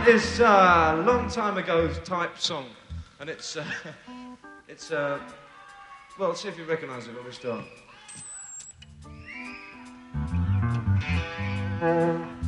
this long time ago type song, and it's well, let's see if you recognise it when we start.